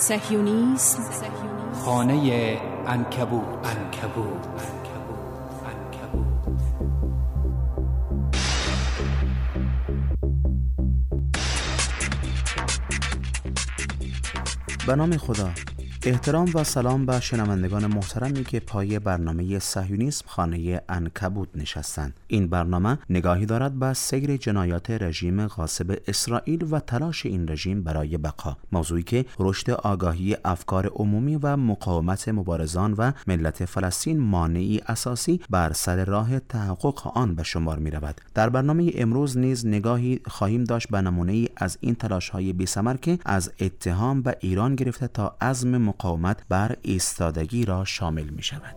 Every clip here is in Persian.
صهیونیسم خانه عنکبوت. به نام خدا. احترام و سلام به شنوندگان محترمی که پای برنامه صهیونیسم خانه عنکبوت نشستند. این برنامه نگاهی دارد به سیر جنایات رژیم غاصب اسرائیل و تلاش این رژیم برای بقا، موضوعی که رشد آگاهی افکار عمومی و مقاومت مبارزان و ملت فلسطین مانعی اساسی بر سر راه تحقق آن به شمار می رود. در برنامه امروز نیز نگاهی خواهیم داشت به نمونه‌ای از این تلاش‌های بی‌ثمر که از اتهام به ایران گرفته تا عزم مقاومت بر ایستادگی را شامل می شود.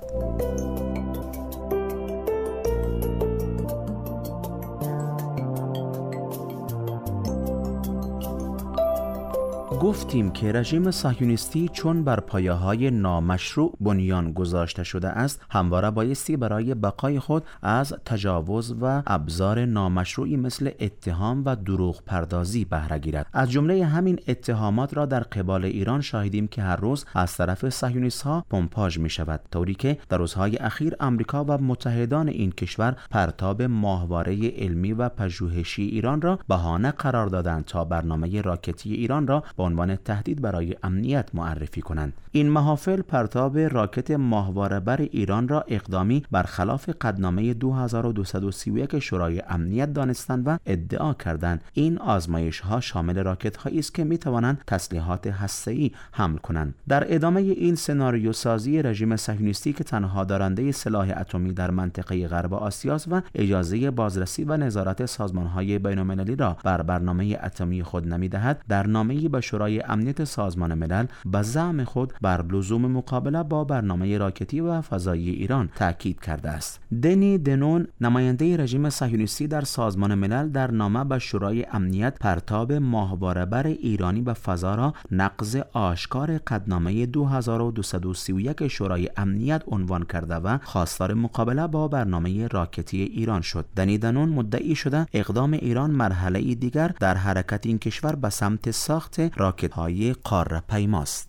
گفتیم که رژیم صهیونیستی چون بر پایه‌های نامشروع بنیان گذاشته شده است، همواره بایستی برای بقای خود از تجاوز و ابزار نامشروعی مثل اتهام و دروغ پردازی بهره گیرد. از جمله همین اتهامات را در قبال ایران شاهدیم که هر روز از طرف صهیونیست‌ها پمپاژ می شود، طوری که در روزهای اخیر آمریکا و متحدان این کشور پرتاب ماهواره علمی و پژوهشی ایران را بهانه قرار دادند تا برنامه راکتی ایران را به عنوان تهدید برای امنیت معرفی کنند. این محافل پرتاب راکت ماهواره‌بر ایران را اقدامی برخلاف قطعنامه 2231 شورای امنیت دانستند و ادعا کردند این آزمایش‌ها شامل راکت‌هایی است که می‌توانند تسلیحات هسته‌ای حمل کنند. در ادامه این سناریو سازی رژیم صهیونیستی که تنها دارنده سلاح اتمی در منطقه غرب آسیا است و اجازه بازرسی و نظارت سازمان‌های بین‌المللی را بر برنامه اتمی خود نمی‌دهد، در نامه‌ای به شورای امنیت سازمان ملل به زعم خود بر لزوم مقابله با برنامه راکتی و فضایی ایران تاکید کرده است. دنی دنون، نماینده رژیم صهیونیستی در سازمان ملل، در نامه به شورای امنیت پرتاب ماهواره‌بر ایرانی به فضا را نقض آشکار قطعنامه 2231 شورای امنیت عنوان کرده و خواستار مقابله با برنامه راکتی ایران شد. دنی دنون مدعی شده اقدام ایران مرحله دیگر در حرکت این کشور به سمت ساخت راکت‌های قاره‌پیماست.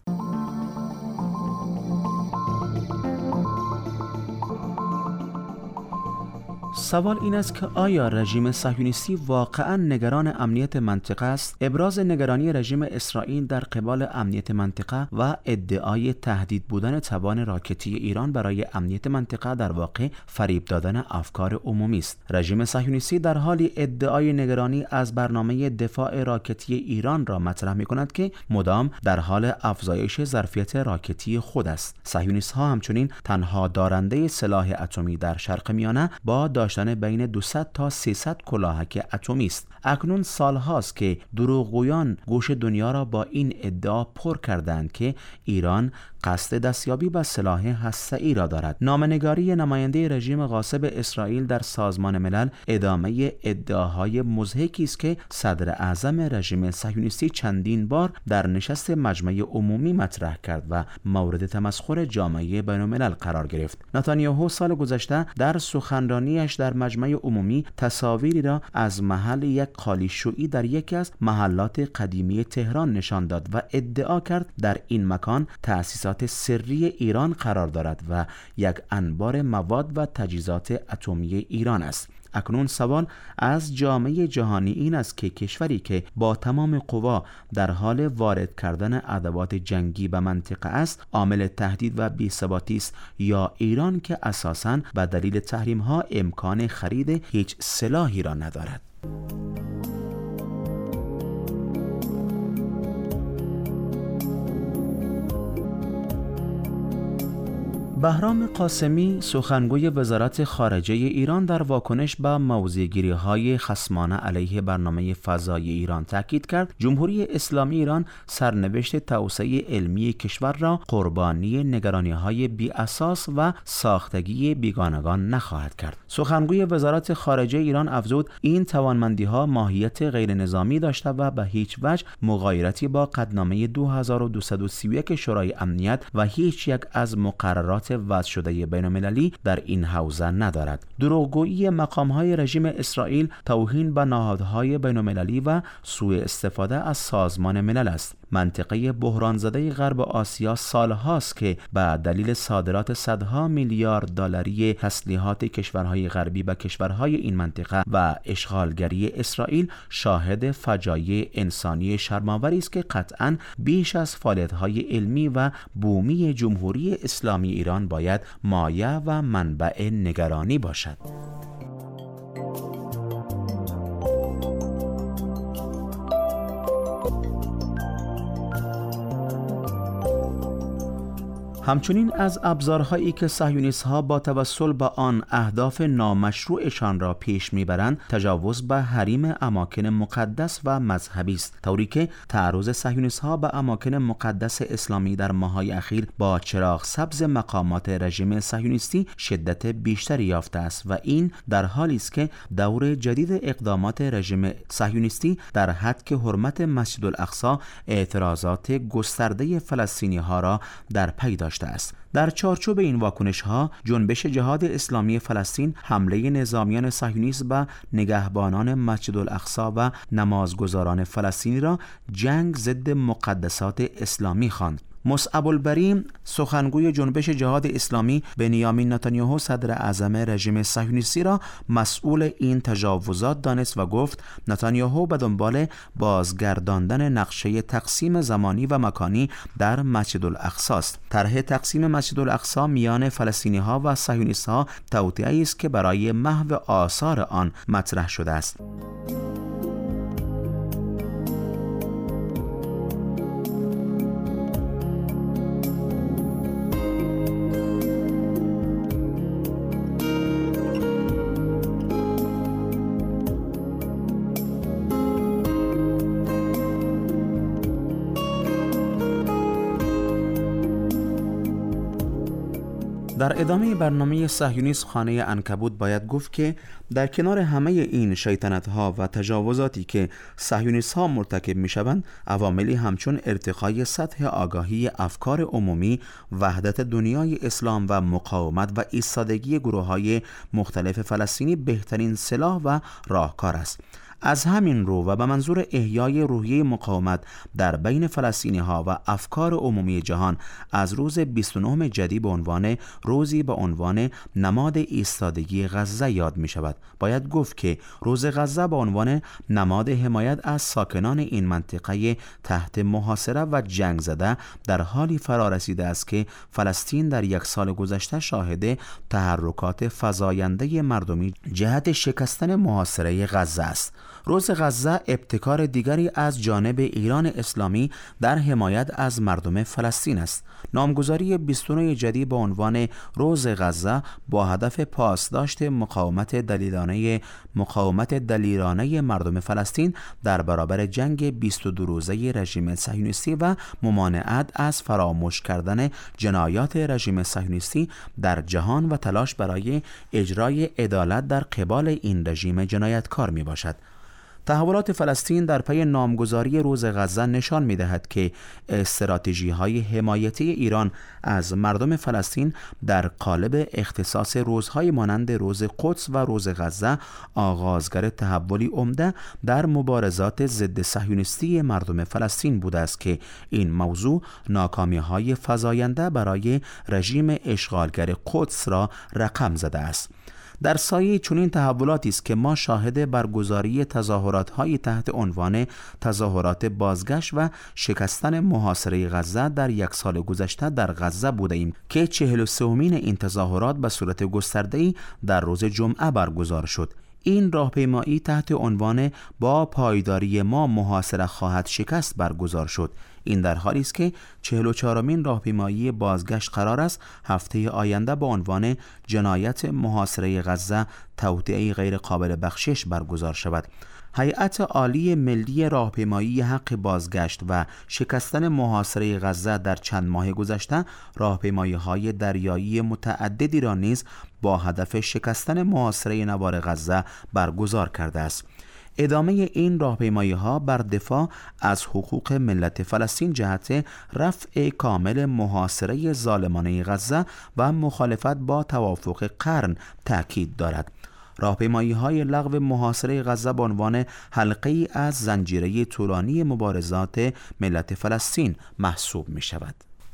سوال این است که آیا رژیم صهیونیستی واقعاً نگران امنیت منطقه است؟ ابراز نگرانی رژیم اسرائیل در قبال امنیت منطقه و ادعای تهدید بودن توان راکتی ایران برای امنیت منطقه در واقع فریب دادن افکار عمومی است. رژیم صهیونیستی در حالی ادعای نگرانی از برنامه دفاع راکتی ایران را مطرح می‌کند که مدام در حال افزایش ظرفیت راکتی خود است. صهیونیست‌ها همچنین تنها دارنده سلاح اتمی در شرق میانه با داشتن بین 200 تا 300 کلاهک اتمی است. اکنون سالهاست که دروغگویان گوش دنیا را با این ادعا پر کردند که ایران قصد دستیابی به سلاح هسته‌ای را دارد. نامه‌نگاری نماینده رژیم غاصب اسرائیل در سازمان ملل ادامه ادعاهای مضحکی است که صدر اعظم رژیم صهیونیستی چندین بار در نشست مجمع عمومی مطرح کرد و مورد تمسخر جامعه بین‌الملل قرار گرفت. نتانیاهو سال گذشته در سخنرانیش در مجمع عمومی تصاویری را از محل یک قالیشویی در یکی از محلات قدیمی تهران نشان داد و ادعا کرد در این مکان تأسیسات سری ایران قرار دارد و یک انبار مواد و تجهیزات اتمی ایران است. اکنون سوال از جامعه جهانی این است که کشوری که با تمام قوا در حال وارد کردن ادوات جنگی به منطقه است عامل تهدید و بی‌ثباتی است، یا ایران که اساساً به دلیل تحریم‌ها امکان خرید هیچ سلاحی را ندارد. بهرام قاسمی، سخنگوی وزارت خارجه ایران، در واکنش به موضع‌گیری‌های خصمانه علیه برنامه فضایی ایران تاکید کرد جمهوری اسلامی ایران سرنوشت توسعه علمی کشور را قربانی نگرانی‌های بی‌اساس و ساختگی بیگانگان نخواهد کرد. سخنگوی وزارت خارجه ایران افزود این توانمندی‌ها ماهیت غیر نظامی داشته و به هیچ وجه مغایرتی با قطعنامه 2231 شورای امنیت و هیچ یک از مقررات تحریمات وضع شده بین‌المللی در این حوزه ندارد. دروغگویی مقام‌های رژیم اسرائیل توهین به نهادهای بین‌المللی و سوء استفاده از سازمان ملل است. منطقه بحران زده غرب آسیا سالهاست که به دلیل صادرات صدها میلیارد دلاری تسلیحات کشورهای غربی به کشورهای این منطقه و اشغالگری اسرائیل شاهد فجایع انسانی شرم‌آوری است که قطعاً بیش از فعالیت‌های علمی و بومی جمهوری اسلامی ایران باید مایه و منبع نگرانی باشد. همچنین از ابزارهایی که صهیونیست‌ها با توسل به آن اهداف نامشروعشان را پیش میبرند تجاوز به حریم اماکن مقدس و مذهبی است، طوری که تعرض صهیونیست‌ها به اماکن مقدس اسلامی در ماه‌های اخیر با چراغ سبز مقامات رژیم صهیونیستی شدت بیشتری یافته است و این در حالی است که دور جدید اقدامات رژیم صهیونیستی در حد که حرمت مسجد الاقصی اعتراضات گسترده فلسطینی‌ها را در پی داشته است. در چارچوب این واکنش‌ها جنبش جهاد اسلامی فلسطین حمله نظامیان صهیونیست به نگهبانان مسجد الاقصی و نمازگزاران فلسطینی را جنگ ضد مقدسات اسلامی خواند. مصعب البری سخنگوی جنبش جهاد اسلامی بنیامین نتانیاهو صدر اعظم رژیم صهیونیستی را مسئول این تجاوزات دانست و گفت نتانیاهو به دنبال بازگرداندن نقشه تقسیم زمانی و مکانی در مسجد الاقصی است. طرح تقسیم مسجد الاقصی میان فلسطینی‌ها و صهیونیست‌ها توطئه‌ای است که برای محو آثار آن مطرح شده است. در ادامه برنامه صهیونیسم خانه عنکبوت باید گفت که در کنار همه این شیطنت‌ها و تجاوزاتی که صهیونیست‌ها مرتکب می‌شوند، عواملی همچون ارتقای سطح آگاهی افکار عمومی، وحدت دنیای اسلام و مقاومت و ایستادگی گروه‌های مختلف فلسطینی بهترین سلاح و راهکار است. از همین رو و به منظور احیای روحیه مقاومت در بین فلسطینی‌ها و افکار عمومی جهان از روز 29 جدی به عنوان روزی به عنوان نماد ایستادگی غزه یاد می شود. باید گفت که روز غزه به عنوان نماد حمایت از ساکنان این منطقه تحت محاصره و جنگ زده در حالی فرا رسیده است که فلسطین در یک سال گذشته شاهد تحرکات فزاینده مردمی جهت شکستن محاصره غزه است. روز غزه ابتکار دیگری از جانب ایران اسلامی در حمایت از مردم فلسطین است. نامگذاری 29 جدی به عنوان روز غزه با هدف پاسداشت مقاومت دلیرانه مردم فلسطین در برابر جنگ 22 روزه رژیم صهیونیستی و ممانعت از فراموش کردن جنایات رژیم صهیونیستی در جهان و تلاش برای اجرای عدالت در قبال این رژیم جنایتکار می باشد. تحولات فلسطین در پی نامگذاری روز غزه نشان می‌دهد که استراتژی‌های حمایتی ایران از مردم فلسطین در قالب اختصاص روزهای مانند روز قدس و روز غزه آغازگر تحولی عمده در مبارزات ضد صهیونیستی مردم فلسطین بوده است که این موضوع ناکامی‌های فزاینده برای رژیم اشغالگر قدس را رقم زده است. در سایه چنین تحولاتی است که ما شاهد برگزاری تظاهرات‌های تحت عنوان تظاهرات بازگشت و شکستن محاصره غزه در یک سال گذشته در غزه بودیم که 43مین این تظاهرات به صورت گسترده‌ای در روز جمعه برگزار شد. این راهپیمایی تحت عنوان با پایداری ما محاصره خواهد شکست برگزار شد. این در حالی است که 44مین راهپیمایی بازگشت قرار است هفته آینده با عنوان جنایت محاصره غزه توطئه غیر قابل بخشش برگزار شود. هیئت عالی ملی راهپیمایی حق بازگشت و شکستن محاصره غزه در چند ماه گذشته راهپیمایی‌های دریایی متعددی را نیز با هدف شکستن محاصره نوار غزه برگزار کرده است. ادامه این راهپیمایی‌ها بر دفاع از حقوق ملت فلسطین جهت رفع کامل محاصره ظالمانه غزه و مخالفت با توافق قرن تأکید دارد. راهپیمایی‌های لغو محاصره غزه به عنوان حلقه‌ای از زنجیره طولانی مبارزات ملت فلسطین محسوب می‌شود.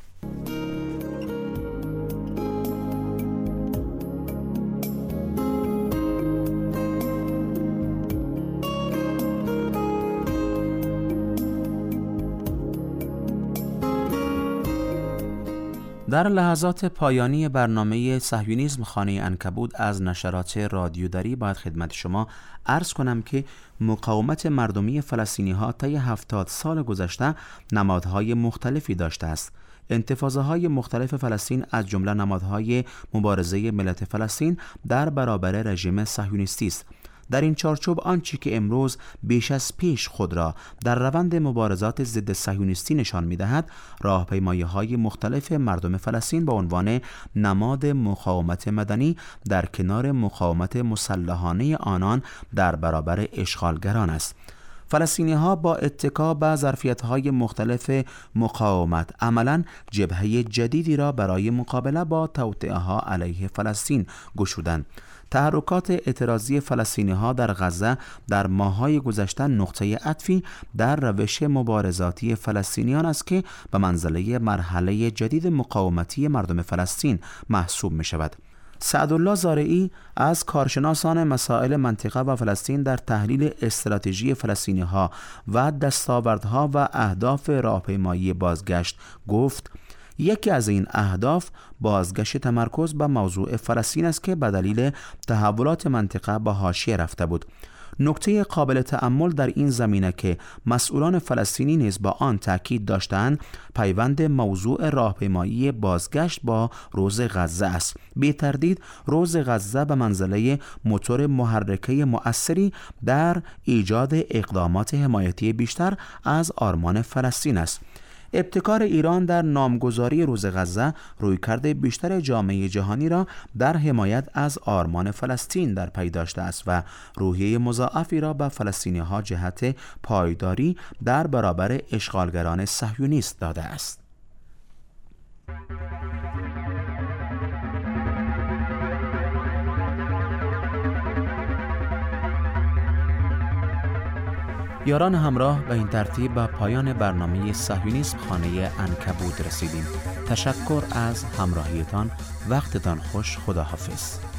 در لحظات پایانی برنامه صهیونیسم خانه عنکبوت از نشرات رادیوداری باید خدمت شما عرض کنم که مقاومت مردمی فلسطینی ها طی 70 سال گذشته نمادهای مختلفی داشته است. انتفاضه‌های مختلف فلسطین از جمله نمادهای مبارزه ملت فلسطین در برابر رژیم صهیونیستی است. در این چارچوب آنچه که امروز بیش از پیش خود را در روند مبارزات ضد صهیونیستی نشان می‌دهد، راهپیمایی‌های مختلف مردم فلسطین به عنوان نماد مقاومت مدنی در کنار مقاومت مسلحانه آنان در برابر اشغالگران است. فلسطینی‌ها با اتکا به ظرفیت‌های مختلف مقاومت عملاً جبهه جدیدی را برای مقابله با توطئه‌ها علیه فلسطین گشودند. تحرکات اعتراضی فلسطینی‌ها در غزه در ماه‌های گذشته نقطه عطفی در روش مبارزاتی فلسطینیان است که به منزله مرحله جدید مقاومتی مردم فلسطین محسوب می‌شود. سعدالله زارعی از کارشناسان مسائل منطقه و فلسطین در تحلیل استراتژی فلسطینی‌ها و دستاوردها و اهداف راهپیمایی بازگشت گفت: یکی از این اهداف بازگشت تمرکز به موضوع فلسطین است که به دلیل تحولات منطقه به حاشیه رفته بود. نکته قابل تأمل در این زمینه که مسئولان فلسطینی نیز با آن تأکید داشتند، پیوند موضوع راهپیمایی بازگشت با روز غزه است. بی تردید روز غزه به منزله موتور محرکه مؤثری در ایجاد اقدامات حمایتی بیشتر از آرمان فلسطین است. ابتکار ایران در نامگذاری روز غزه رویکرد بیشتر جامعه جهانی را در حمایت از آرمان فلسطین در پی داشته است و روحیه مضاعفی را به فلسطینی‌ها جهت پایداری در برابر اشغالگران صهیونیست داده است. یاران همراه، به این ترتیب به پایان برنامه صهیونیسم خانه عنکبوت رسیدیم. تشکر از همراهیتان. وقتتان خوش. خداحافظ.